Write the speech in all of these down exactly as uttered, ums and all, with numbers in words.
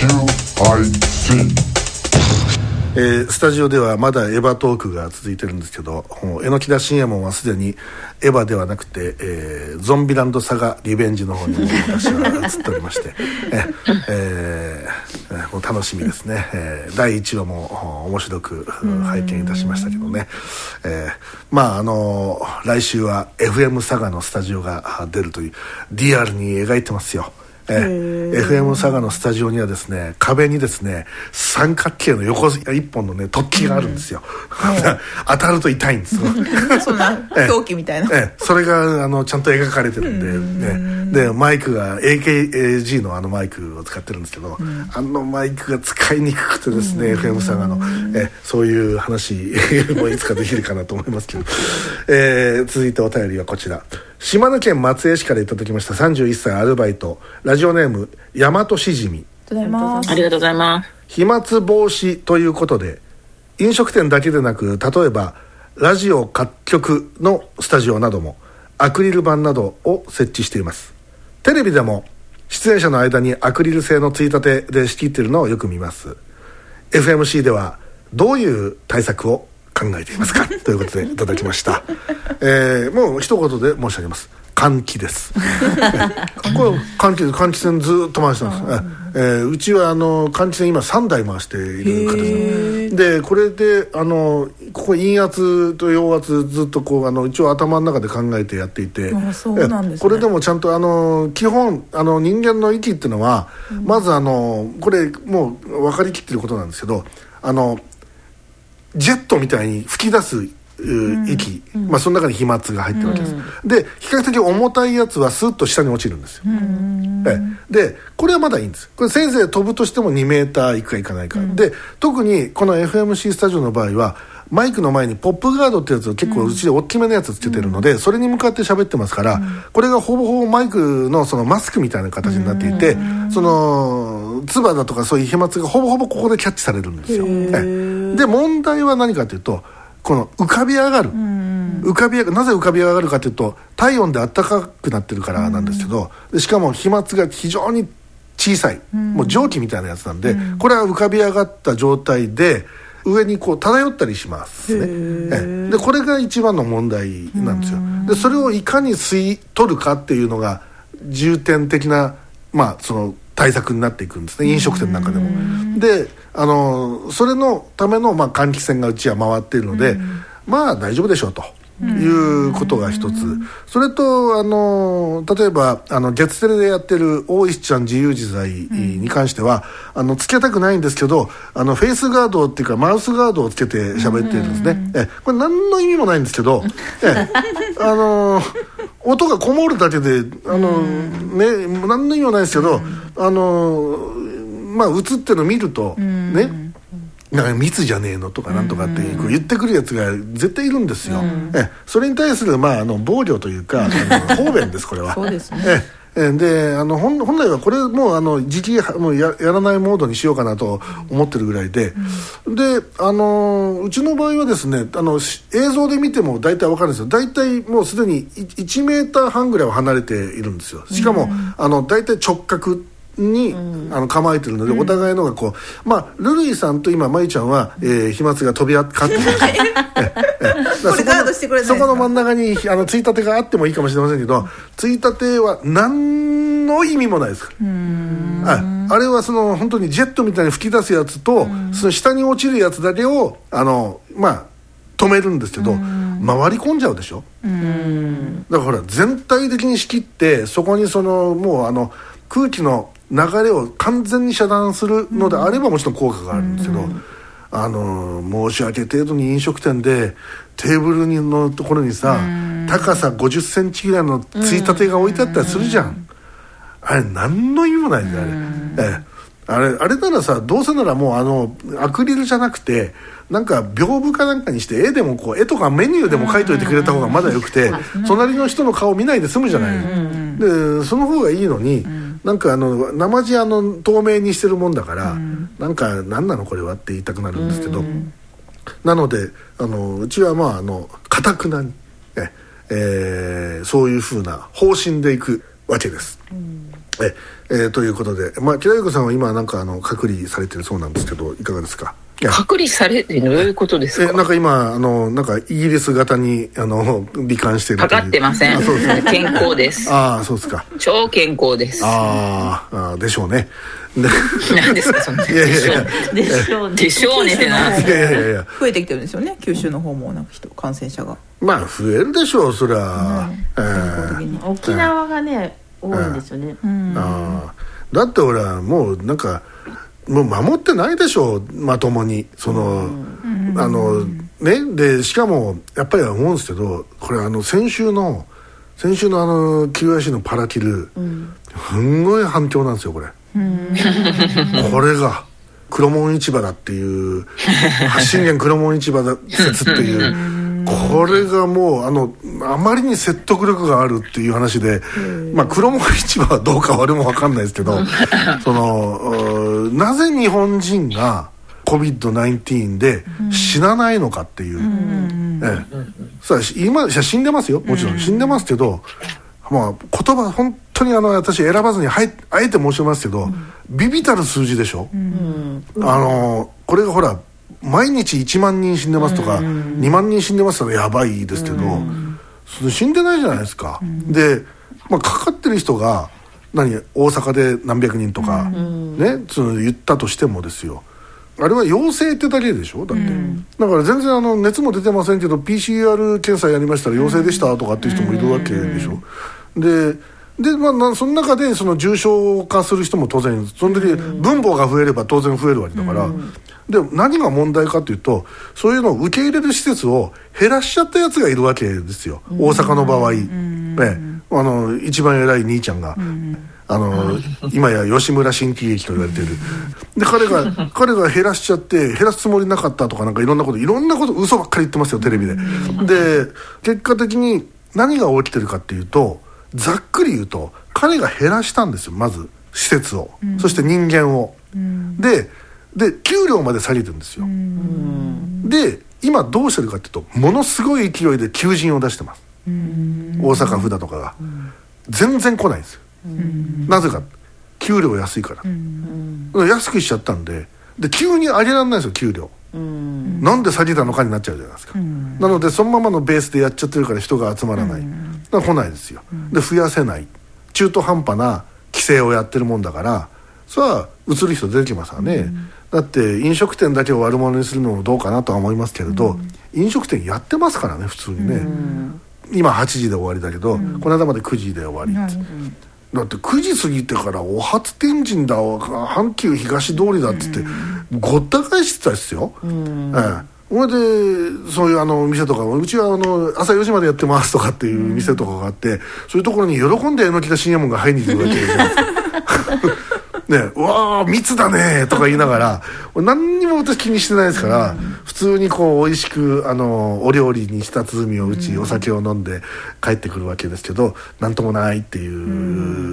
えー、スタジオではまだエヴァトークが続いてるんですけど、榎田信也門はすでにエヴァではなくて、えー、ゾンビランドサガリベンジの方に私は移っておりましてえ、えー、もう楽しみですね、えー、だいいちわも面白く拝見いたしましたけどね、えー、まああのー、来週は エフエム サガのスタジオが出るというリアルに描いてますよ。えー、エフエム サガのスタジオにはですね、壁にですね三角形の横一本のね突起があるんですよ、うん、当たると痛いんですよそんな狂気みたいな、 えー、それがあのちゃんと描かれてるんで、うんね、でマイクが エーケーエージー のあのマイクを使ってるんですけど、うん、あのマイクが使いにくくてですね、うん、エフエム サガの、えー、そういう話もいつかできるかなと思いますけど、えー、続いてお便りはこちら、島根県松江市からいただきました。さんじゅういっさいアルバイト、ラジオネーム大和しじみ。 ありがとうございます。 飛沫防止ということで、飲食店だけでなく、例えばラジオ各局のスタジオなどもアクリル板などを設置しています。テレビでも出演者の間にアクリル製のついたてで仕切っているのをよく見ます。 エフエムシー ではどういう対策を考えていますかということでいただきました、えー、もう一言で申し上げます。換気ですこれ換気換気扇ずっと回してます、えー、うちはあの換気扇今さんだい回している形で、これであのここ陰圧と陽圧ずっとこうあの一応頭の中で考えてやっていて、 あ、そうなんですね、 これでもちゃんとあの基本あの人間の息っていうのは、うん、まずあのこれもう分かりきってることなんですけど、あのジェットみたいに吹き出す息、うん、まあ、その中に飛沫が入ってるわけです、うん、で比較的重たいやつはスッと下に落ちるんですよ、うん、えでこれはまだいいんです。これせいぜい飛ぶとしてもにメーターいくかいかないか、うん、で特にこの エフエムシー スタジオの場合はマイクの前にポップガードってやつを結構うちで大きめのやつつけてるので、うん、それに向かって喋ってますから、うん、これがほぼほぼマイクのそのマスクみたいな形になっていて、うん、その唾だとかそういう飛沫がほぼほぼここでキャッチされるんですよ。えで問題は何かというと、この浮かび上がる、うん、浮かび上がなぜ浮かび上がるかというと、体温で暖かくなってるからなんですけど、うん、でしかも飛沫が非常に小さい、うん、もう蒸気みたいなやつなんで、うん、これは浮かび上がった状態で上にこう漂ったりしますね。でこれが一番の問題なんですよ。でそれをいかに吸い取るかっていうのが重点的な、まあ、その対策になっていくんですね、飲食店なんかでも。であのそれのための、まあ、換気扇がうちは回っているので、まあ大丈夫でしょうということが一つ。それとあの例えばあの月テレでやってる大石ちゃん自由自在に関しては、あのつけたくないんですけど、あのフェイスガードっていうかマウスガードをつけて喋ってるんですね。えこれ何の意味もないんですけど、えあの音がこもるだけであの、ね、何の意味もないですけど、あのまあ映ってるの見るとね、なんか密じゃねえのとかなんとかってこう言ってくるやつが絶対いるんですよ。えそれに対する、まあ、あの防御というか方便ですこれは。 そうですね。 えであの 本, 本来はこれもうあの時期もう や, やらないモードにしようかなと思ってるぐらいで、うん、であのうちの場合はですね、あの映像で見ても大体分かるんですよ。大体もうすでにいちメーターはんぐらいは離れているんですよ。しかも、うん、あの大体直角に、うん、あの構えてるので、うん、お互いのがこう、まあルルイさんと今まゆちゃんは、えー、飛沫が飛び交ってるこれガードしてくれないですか。 そこの真ん中にあのついたてがあってもいいかもしれませんけど、ついたては何の意味もないですから。あ, あれはその本当にジェットみたいに吹き出すやつと、その下に落ちるやつだけをあのまあ止めるんですけど、回り込んじゃうでしょ。うんだから全体的に仕切って、そこにそのもうあの空気の流れを完全に遮断するのであればもちろん効果があるんですけど、あの申し訳程度に飲食店でテーブルのところにさ、高さごじゅっセンチぐらいのついたてが置いてあったりするじゃん。あれ何の意味もないんだよ、あれ。ええあれ、あれならさ、どうせならもうあのアクリルじゃなくてなんか屏風かなんかにして絵でもこう絵とかメニューでも描いといてくれた方がまだよくて、隣の人の顔見ないで済むじゃない。でその方がいいのに、なんかあの生地あの透明にしてるもんだから、なんか何なのこれはって言いたくなるんですけど、なのであのうちはまああの堅くなに、ええー、そういう風な方針でいくわけです。 ええー、ということで、まあ、木田優子さんは今なんかあの隔離されてるそうなんですけど、いかがですか？ 隔離されてどういうことですか？ えなんか今あのなんかイギリス型にあの罹患してるかかってません。 あそうですね、 健康です。 ああそうですか。 超健康です。 ああでしょうね。 何ですかそんな。 いやいやいやでしょうね。 でしょうねってな。 いやいやいや増えてきてるんですよね、九州の方もなんか人感染者が。 まあ増えるでしょうそりゃ、 うんえー、 沖縄がね、えー、多いんですよね、 うん、 あだって俺はもうなんかもう守ってないでしょまともにその、うん、あのねでしかもやっぱり思うんですけど、これあの先週の先週のあの キューアイシー のパラキル、うん、すんごい反響なんですよこれ、うん、これが黒門市場だっていう発信源黒門市場だ説っていうこれがもうあのあまりに説得力があるっていう話で、まあ黒門市場はどうか俺も分かんないですけどそのなぜ日本人が コビッドナインティーン で死なないのかっていう、うんええ、さあ今死んでますよもちろん死んでますけど、まあ、言葉本当にあの私選ばずにあえて申しますけど、うん、ビビたる数字でしょ、うん、あのこれがほら毎日いちまんにん死んでますとか、うん、にまんにん死んでますとかやばいですけど、うん、死んでないじゃないですか、うん、で、まあ、かかってる人が何大阪で何百人とか、うん、ねその言ったとしてもですよ、あれは陽性ってだけでしょだって、うん、だから全然あの熱も出てませんけど ピーシーアール 検査やりましたら陽性でしたとかっていう人もいるわけでしょ、うん、でで、まあ、その中でその重症化する人も当然その時分母が増えれば当然増えるわけだから、うん、で何が問題かというとそういうのを受け入れる施設を減らしちゃったやつがいるわけですよ、うん、大阪の場合、うんね、あの一番偉い兄ちゃんが、うん、あの今や吉村新喜劇と言われてるで彼が彼が減らしちゃって減らすつもりなかったとかなんかいろんなこといろんなこと嘘ばっかり言ってますよテレビで、うん、で結果的に何が起きてるかっていうとざっくり言うと彼が減らしたんですよまず施設を、うん、そして人間を、うん、でで給料まで下げてるんですよ、うん、で今どうしてるかっていうとものすごい勢いで求人を出してます、うん、大阪府だとかが、うん、全然来ないんですよ、うん、なぜか給料安いから、うん、安くしちゃったんでで急に上げられないんですよ給料、うん、なんで下げたのかになっちゃうじゃないですか、うん、なのでそのままのベースでやっちゃってるから人が集まらない、うん、だから来ないですよ、うん、で増やせない中途半端な規制をやってるもんだからそれは移る人出てきますわね、うん、だって飲食店だけを悪者にするのもどうかなとは思いますけれど、うん、飲食店やってますからね普通にね、うん、今はちじで終わりだけど、うん、この間までくじで終わりって、うん、だってくじ過ぎてからお初天神だ阪急東通りだっつって、うん、ごった返してたですよ、うんええそれでそういうあの店とかうちはあの朝よじまでやってますとかっていう店とかがあって、うん、そういうところに喜んで榎田信也門が入りに来るわけですね、うわー密だねとか言いながら何にも私気にしてないですから、うん、普通にこう美味しくあのお料理に舌鼓を打ち、うん、お酒を飲んで帰ってくるわけですけどなんともないっていう、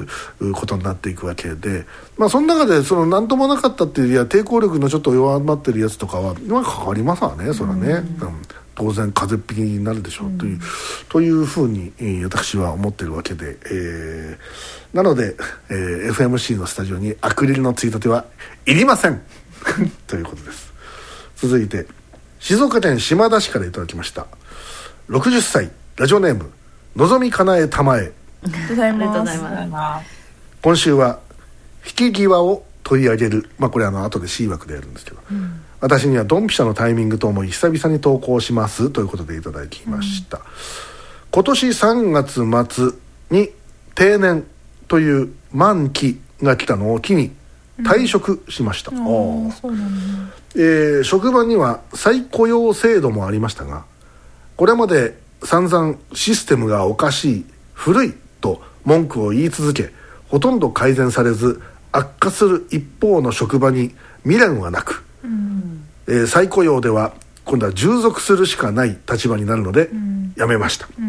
うん、ことになっていくわけで、まあその中でそのなんともなかったっていういや抵抗力のちょっと弱まってるやつとかは今かかりますわねそれはね、うんうん当然風邪っ引きになるでしょう、うん、というというふうに、えー、私は思っているわけで、えー、なので、えー、エフエムシー のスタジオにアクリルのついたてはいりませんということです。続いて静岡県島田市からいただきましたろくじゅっさいラジオネームのぞみかなえたまえ。 ありがとうございます。 今週は引き際を取り上げる、まあこれあの後で C 枠でやるんですけど、うん私にはドンピシャのタイミングと思い久々に投稿しますということでいただきました、うん、今年さんがつ末に定年という満期が来たのを機に退職しました、うんあそうなんだえー、職場には再雇用制度もありましたがこれまで散々システムがおかしい古いと文句を言い続けほとんど改善されず悪化する一方の職場に未練はなくうんえー、再雇用では今度は従属するしかない立場になるので辞めました、うん、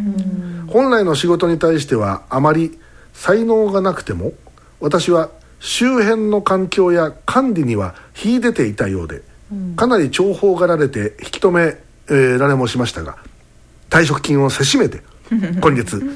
本来の仕事に対してはあまり才能がなくても私は周辺の環境や管理には秀でていたようで、うん、かなり重宝がられて引き止め、えー、られもしましたが退職金をせしめて今月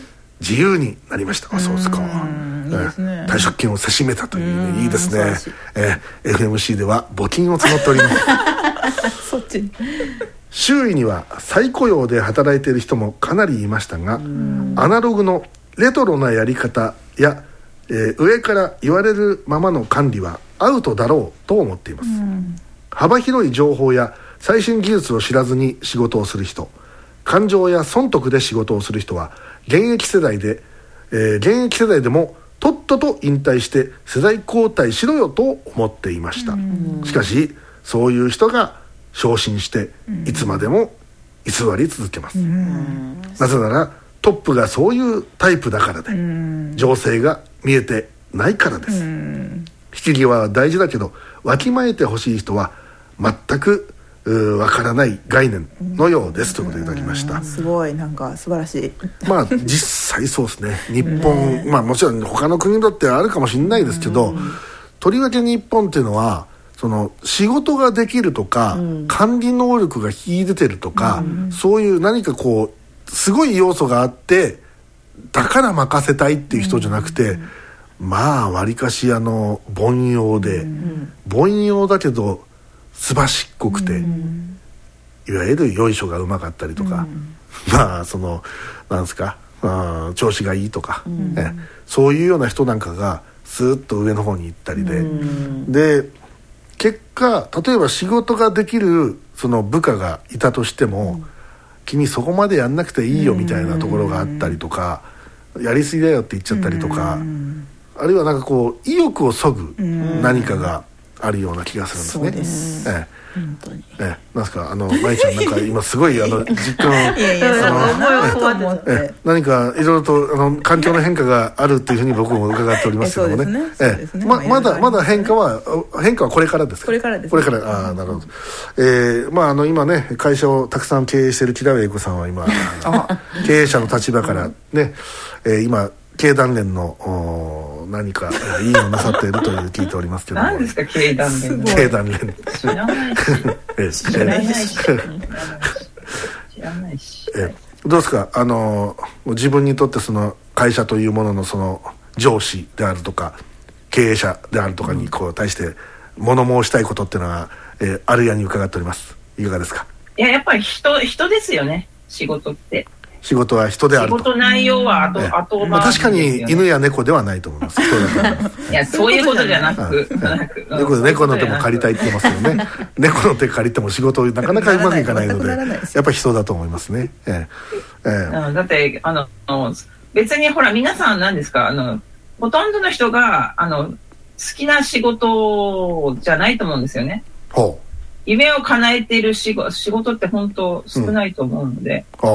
自由になりました。あ、そうですか。 いいですね。 退職金をせしめたというね、いいですね。えー、エフエムシー では募金を募っておりますそっち周囲には再雇用で働いている人もかなりいましたが、アナログのレトロなやり方や、えー、上から言われるままの管理はアウトだろうと思っています。幅広い情報や最新技術を知らずに仕事をする人、感情や損得で仕事をする人は現役世代で、えー、現役世代でもとっとと引退して世代交代しろよと思っていました。しかしそういう人が昇進していつまでも居座り続けます。なぜならトップがそういうタイプだからで、情勢が見えてないからです。引き際は大事だけどわきまえてほしい人は全くわからない概念のようですということでいただきました。 すごい、なんか素晴らしい。 まあ実際そうですね。日本、まあもちろん他の国だってあるかもしれないですけど、とりわけ日本っていうのはその仕事ができるとか、管理能力が秀でてるとか、そういう何かこうすごい要素があってだから任せたいっていう人じゃなくて、まあわりかしあの凡庸で、凡庸だけどすばしっこくて、うん、いわゆるよいしょがうまかったりとか、うん、まあそのなんですか、あ調子がいいとか、うん、えそういうような人なんかがスーッと上の方に行ったりで、うん、で結果例えば仕事ができるその部下がいたとしても、うん、君そこまでやんなくていいよみたいなところがあったりとか、うん、やりすぎだよって言っちゃったりとか、うん、あるいはなんかこう意欲をそぐ何かがあるような気がするんですね。そうです、ええ本当に、ええ、なんですかあのまいちゃんなんか今すごいあの実感いやいやあのええ何かいろいろとあの環境の変化があるっていうふうに僕も伺っておりますけどもね。ええままだまだ変化は変化はこれからですか。 これからです、ね、 これからああなるほど。えー、まああの今ね会社をたくさん経営している木田栄子さんは今経営者の立場からね、えー、今経団連の何かいいのなさっているという聞いておりますけども何ですか経団連経団連知らないし知らないし知らないしえどうですかあの自分にとってその会社というもののその上司であるとか経営者であるとかにこう対して物申したいことっていうのは、えー、あるやに伺っております。いかがですか。 いややっぱり人人ですよね。仕事って仕事は人であると。 仕事内容は後、 ええ、 後回り、ねまあ、確かに犬や猫ではないと思います。人だと思いますいやそういうことじゃなく猫, 猫の手も借りたいって言いますよね猫の手借りても仕事なかなかうまくいかないのでやっぱり人だと思いますね。ええええ、 だってあの別にほら皆さん何ですかあのほとんどの人があの好きな仕事じゃないと思うんですよね。 ほう夢を叶えている仕事、仕事って本当少ないと思うので、うん、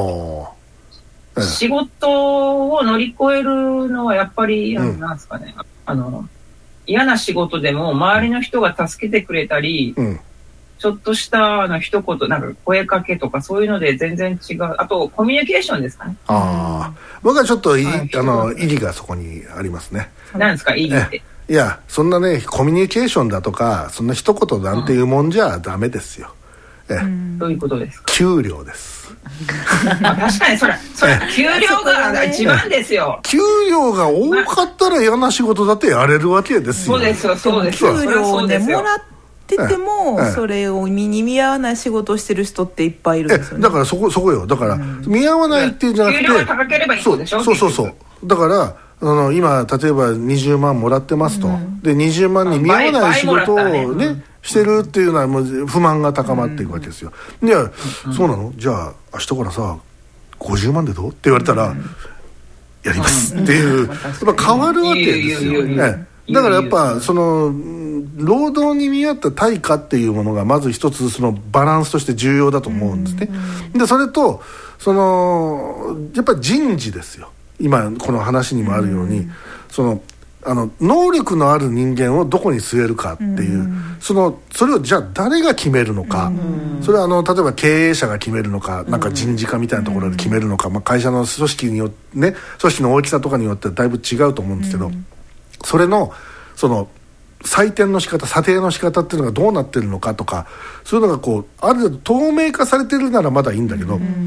あ仕事を乗り越えるのはやっぱり、うん、なんですかね、あの嫌な仕事でも周りの人が助けてくれたり、うん、ちょっとしたあの一言なんか声かけとかそういうので全然違う。あとコミュニケーションですかね。 ああ、僕はちょっといあの意義がそこにありますね。 何ですか意義って。 いやそんなねコミュニケーションだとかそんな一言なんていうもんじゃダメですよ。 えどういうことですか。 給料です。 まあ、確かにそれそれ給料が一番ですよ。 給料が多かったら嫌な仕事だってやれるわけですよ。 そうですよそうですよ。 給料をねもらっててもそれを身に見合わない仕事をしてる人っていっぱいいるんですよね。 だからそこそこよ。だから、うん、見合わないっていうんじゃなくて給料が高ければいいんでしょ。 そうそうそうそうだからあの今例えばにじゅうまんもらってますと、うん、でにじゅうまんに見合わない仕事をね、ねうん、してるっていうのはもう不満が高まっていくわけですよ。いや、うん、そうなのじゃあ明日からさごじゅうまんでどうって言われたら、うん、やりますっていう、うん、やっぱ変わるわけですよね。だからやっぱその労働に見合った対価っていうものがまず一つそのバランスとして重要だと思うんですね。でそれとそのやっぱり人事ですよ。今この話にもあるように、うん、そのあの能力のある人間をどこに据えるかっていう、うん、そのそれをじゃあ誰が決めるのか、うん、それはあの例えば経営者が決めるのか、うん、なんか人事課みたいなところで決めるのか、まあ、会社の組織によってね組織の大きさとかによってだいぶ違うと思うんですけど、うん、それのその採点の仕方査定の仕方っていうのがどうなってるのかとかそういうのがこうある程度透明化されてるならまだいいんだけど、うん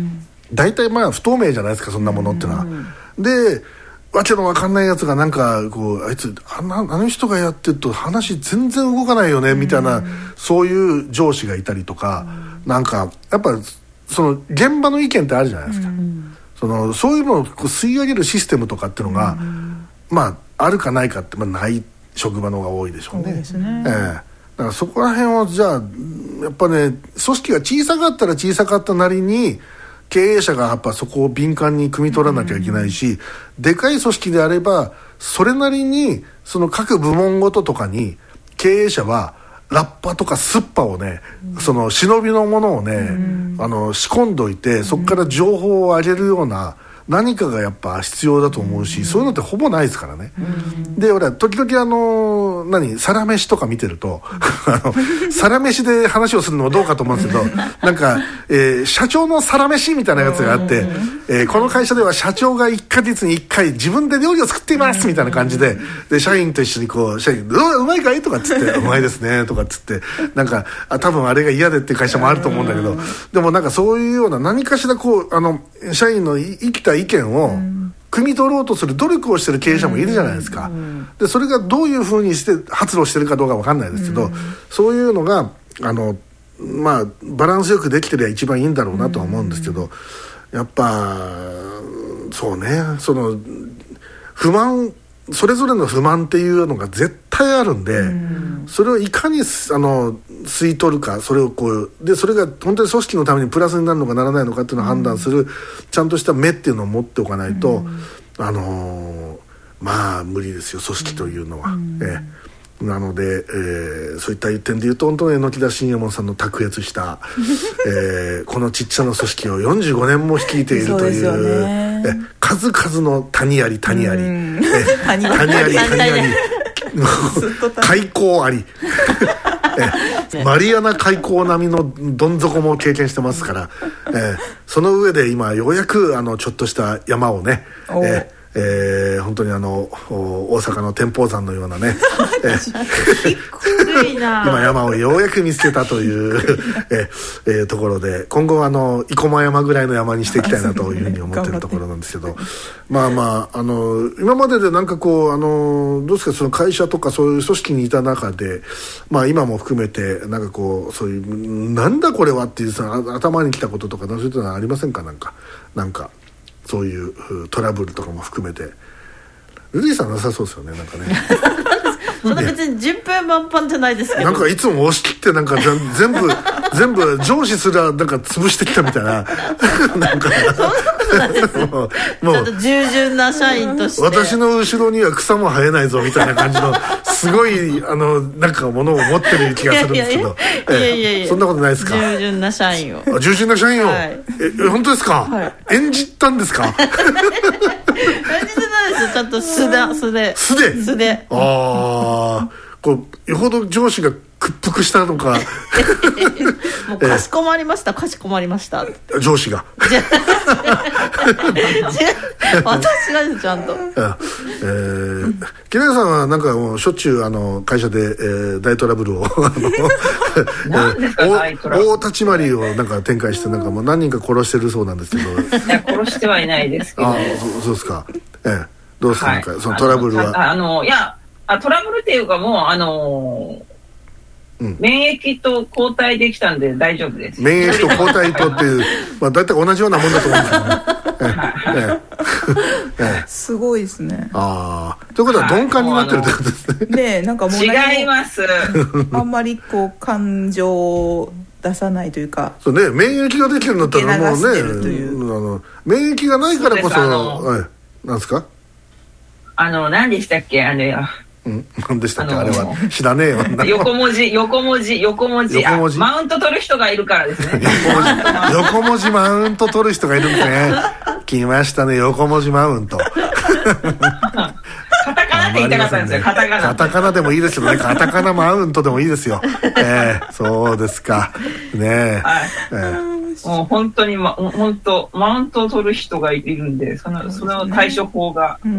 大体まあ不透明じゃないですか、そんなものってのは。でわけのわかんないやつがなんかこうあいつあの、あの人がやってると話全然動かないよねみたいな、そういう上司がいたりとか、なんかやっぱその現場の意見ってあるじゃないですか。そのそういうのをこう吸い上げるシステムとかっていうのが、まああるかないかって、まあ、ない職場の方が多いでしょうね。そうですね。ええ、だからそこら辺をじゃあやっぱね、組織が小さかったら小さかったなりに経営者がやっぱそこを敏感に汲み取らなきゃいけないし、うん、でかい組織であればそれなりにその各部門ごととかに経営者はラッパとかスッパをね、うん、その忍びのものをね、うん、あの仕込んどいて、そこから情報を上げるような何かがやっぱ必要だと思うし、うん、そういうのってほぼないですからね。うん、で俺は時々あの何サラメシとか見てるとあのサラメシで話をするのもどうかと思うんですけどなんか、えー、社長のサラメシみたいなやつがあって、えー、この会社では社長がいっかげつにいっかい自分で料理を作っていますみたいな感じで、で社員と一緒にこう社員 う, うまいかいとかっつってうまいですねとかっつってなんかあ多分あれが嫌でっていう会社もあると思うんだけど、でもなんかそういうような何かしらこうあの社員の生きた意見を汲み取ろうとする努力をしてる経営者もいるじゃないですか。でそれがどういうふうにして発露してるかどうか分かんないですけど、そういうのがあのまあバランスよくできてりゃ一番いいんだろうなとは思うんですけど、やっぱそうね、その不満それぞれの不満っていうのが絶対あるんで、うん、それをいかにあの吸い取るか、それをこうでそれが本当に組織のためにプラスになるのかならないのかっていうのを判断する、うん、ちゃんとした目っていうのを持っておかないと、うん、あのー、まあ無理ですよ組織というのは、うん、ええ、なので、えー、そういった点でいうと本当に榎田信右衛門さんの卓越した、えー、このちっちゃな組織をよんじゅうごねんも率いているという、え数々の谷あり谷あり、え谷あり谷あり開口ありえマリアナ海溝並みのどん底も経験してますから、えその上で今ようやくあのちょっとした山をね、ええー、本当にあの大阪の天保山のようなね今山をようやく見つけたというえ、えー、ところで、今後はあの生駒山ぐらいの山にしていきたいなというふうに思ってるところなんですけどまあまああの今まででなんかこうあのどうですか、その会社とかそういう組織にいた中で、まあ今も含めてなんかこうそういうなんだこれはっていうさ頭にきたこととかそういうのはありませんか。なんかなんかそういうトラブルとかも含めて。ルリーさんなさそうですよね、なんかねそんな別に順風満帆じゃないですけど、 なんかいつも押し切ってなんか全部全部上司すらなんか潰してきたみたいななんかそんなことないですもうもうちょっと従順な社員として私の後ろには草も生えないぞみたいな感じのすごいあのなんかものを持ってる気がするんですけど、 いやいやいや、 そんなことないですか。 従順な社員を。 あ、従順な社員を、 はい、 え本当ですか、はい、演じたんですか演じてないですよ、ちゃんと素で素で素で素で、 ああこうよほど上司が屈服したのかもうかしこまりました、かしこまりました上司が私がですちゃんと、 えー、木梨さんはなんかもうしょっちゅうあの会社で、えー、大トラブルを何ですか大トラブル、 大立ち回りをなんか展開してなんかもう何人か殺してるそうなんですけどいや殺してはいないですけどあ そ, そうですか、えー、どうですか、はい、なんかそのトラブルはあ, あのいやあトラブルっていうかもうあのうん、免疫と交代できたんで大丈夫です。 免疫と交代とっていう、まあ、大体同じようなもんだと思うんですけどねええすごいですね。 ああ、ということは鈍感になってるってことですね。 でなんかもう違いますあんまりこう感情を出さないというか、 そうね、免疫ができるんだったらもうね、あの免疫がないからこそ、はい、なんですか、 あの何でしたっけ、あれうん、何でしたっけ、あれは知らねえよ横文字横文字横文字横文字マウント取る人がいるからですね横文字マウント取る人がいるんですね来ましたね、横文字マウントカタカナって言いたかったんですよ、カタカナカタカナでもいいですけどね、カタカナマウントでもいいですよ、えー、そうですかねえ、はい、えーもう本当に、ま、本当マウントを取る人がいるんで、その、その対処法が。 うん、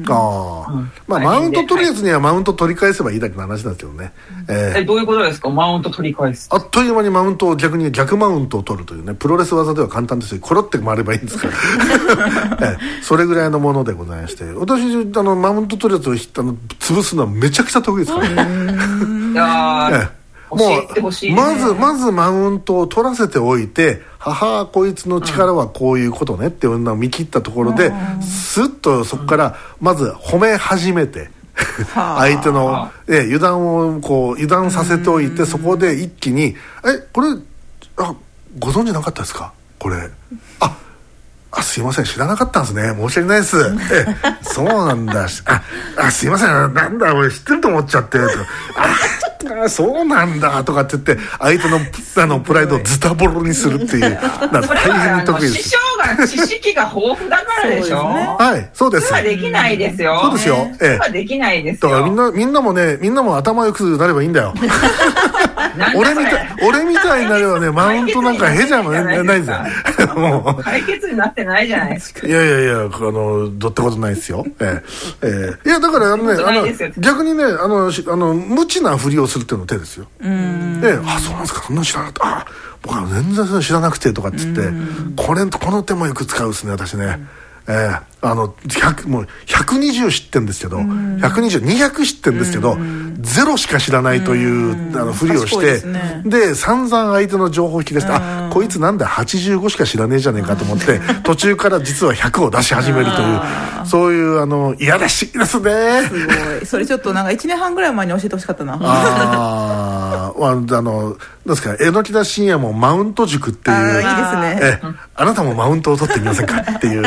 ああ、うん、まあマウント取るやつにはマウント取り返せばいいだけの話なんですけどね。 えー、えどういうことですか、マウント取り返す。 あっという間にマウントを逆に逆マウントを取るというね、プロレス技では簡単ですよ。コロって回ればいいんですから。えー、それぐらいのものでございまして、私あのマウント取るやつをあの潰すのはめちゃくちゃ得意ですからね。 いやー。えーもうまずまずマウントを取らせておいて、母こいつの力はこういうことねっていうのを見切ったところで、スッとそこからまず褒め始めて、相手のえ油断をこう油断させておいて、そこで一気に「えこれあご存知なかったですかこれああすいません知らなかったんですね申し訳ないですえそうなんだああすいませんなんだ俺知ってると思っちゃって」とかあそうなんだとかって言って相手のあのプライドをズタボロにするっていう大変に得意です。 師匠が知識が豊富だからでしょ。 はいそうです。 それはできないですよ。 そうですよ。 それはできないですよ。 だからみんなみんなもねみんなも頭良くなればいいんだよ。俺みたい俺みたいになればねマウントなんかへじゃないですよ。 もう解決になってないじゃないですか。 いやいやいやあのどってことないですよ。えええいやだからあのねあの逆にねあのあの無知なふりをするっていうの手ですよ。で、あ、そうなんですか、そんなの知らなかった、あ、僕は全然それ知らなくてとかっつって、これこの手もよく使うですね私ね。えー、あのひゃくもうひゃくにじゅう知ってんですけど、ひゃくにじゅう、にひゃく知ってんですけど、ゼロしか知らないというあのふりをして、で、ね、散々相手の情報を引き出して、あ、こいつなんだはちじゅうごしか知らねえじゃねえかと思って途中から実はひゃくを出し始めるというそういうあのいやらしいですね。 すごい。それちょっとなんかいちねんはんぐらい前に教えてほしかったな。 ああ、あのどうですか、榎田信也もマウント塾っていう、 あいいですね。 えあなたもマウントを取ってみませんかっていう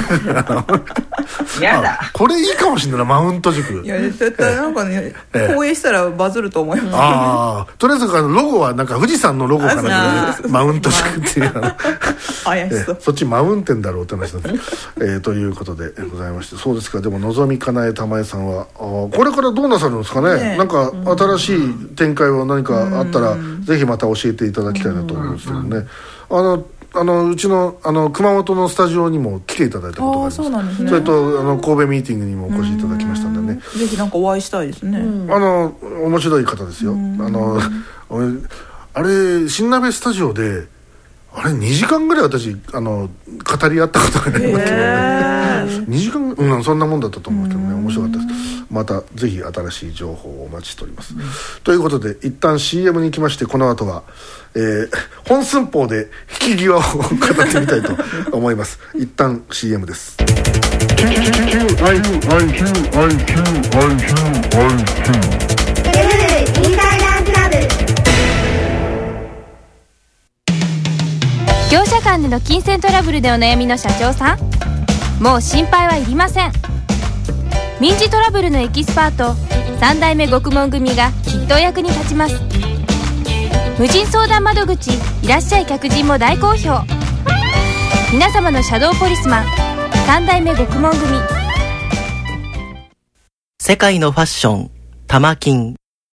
やだこれいいかもしれないなマウント塾。 いや絶対なんかね放映したらバズると思います。 ああとりあえずロゴはなんか富士山のロゴかなんかでマウント塾っていう怪しそう。 そっちマウンテンだろうって話なんです、えー、ということでございまして、そうですか。でものぞみかなえたまえさんはあこれからどうなさるんですかね。ねなんか新しい展開は何かあったらぜひまた教えていただきたいなと思うんですけどね。あのあのうちのあの熊本のスタジオにも来ていただいたことがあります。 そうなんですね。 それとあの神戸ミーティングにもお越しいただきましたんでね。 ぜひなんかお会いしたいですね。 あの面白い方ですよ。あのあれ新鍋スタジオであれにじかんぐらい私あの語り合ったことがありますけどね。にじかん、うん、そんなもんだったと思うけどね面白かったです。またぜひ新しい情報をお待ちしております。ということで一旦 シーエム に行きまして、この後は、えー、本寸法で引き際を語ってみたいと思います。一旦 シーエム です。 業者間での金銭トラブルでお悩みの社長さん、もう心配はいりません。民事トラブルのエキスパートさん代目獄門組がきっとお役に立ちます。無人相談窓口いらっしゃい客人も大好評。皆様のシャドーポリスマンさん代目獄門組。 世界のファッション玉金。